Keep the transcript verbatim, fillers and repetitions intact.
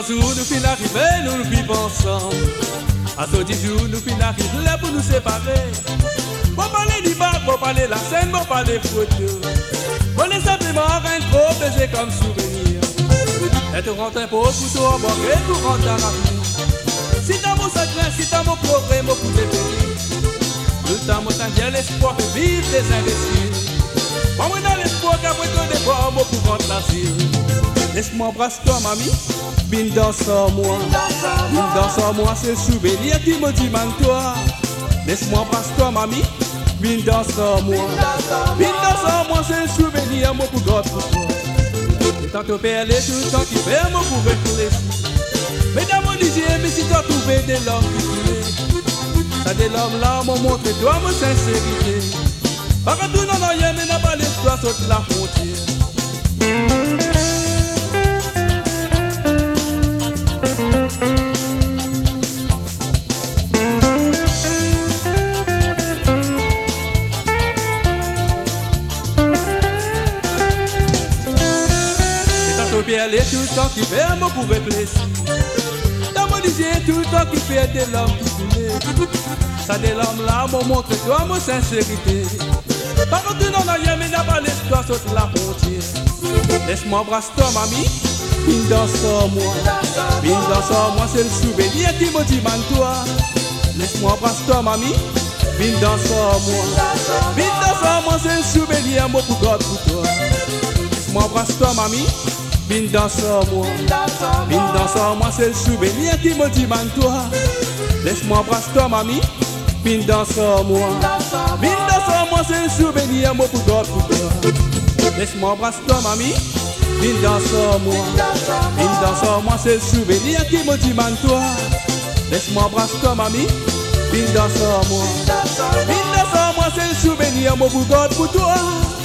un jour nous fin arriver, nous nous vivons ensemble. À ce dix jours nous fin arriver là pour nous séparer. Pour parler du bar, pour parler la scène, pour parler photo. Pour les simplement rien trop baiser comme souvenir. Et tu rentres un peu pour tout embarquer, tout rentre à la. Si t'as mon secret, si t'as mon progrès, mon coup de pénis. Tout le temps, mon t'as l'espoir de vivre des imbéciles. Moi, moi, dans l'espoir qu'après ton départ, moi, pour rentrer l'asile. Laisse-moi embrasser toi, mamie. Bin dans sans moi. Bin dans sans moi, c'est le souvenir qui me dit, man, toi. Laisse-moi embrasser toi, mamie. Bin dans sans moi. Bin dans sans moi, c'est le souvenir, moi, pour God, pour toi. Et tant que perler tout le temps qui fait, moi, pour réfléchir. Mesdames, on disait, mais si tu as trouvé des langues qui tuent, ça des langues là m'ont montré toi mon sincérité. Par contre, non, non, y'a mais n'a pas l'espoir sur la frontière. C'est tant que bien les tout le temps qui fait, moi pour réfléchir. Tout le temps qui fait des larmes qui coulent. Ça des larmes là m'ont montré toi mon sincérité. Par contre non n'a mais n'a pas l'espoir sur la frontière. Laisse-moi embrasser toi mamie. Bin dans sans moi. Bin dans sans moi c'est le souvenir qui me dit man toi. Laisse-moi embrasser toi mamie. Bin dans sans moi. Bin dans sans moi c'est le souvenir moi pour God pour toi. Laisse-moi embrasser toi mamie. Bin dans sans moi, bin dans sans moi, c'est le souvenir qui me dit man toi. Laisse-moi embrasser toi mamie. Bin dans sans moi, bin dans sans moi, c'est le souvenir moi pour God pour toi. Laisse-moi embrasser toi mamie. Bin dans sans moi, bin dans sans moi, c'est le souvenir qui me dit man toi. Laisse-moi embrasser toi mamie. Bin dans sans moi, bin dans sans moi, c'est le souvenir moi pour God pour toi.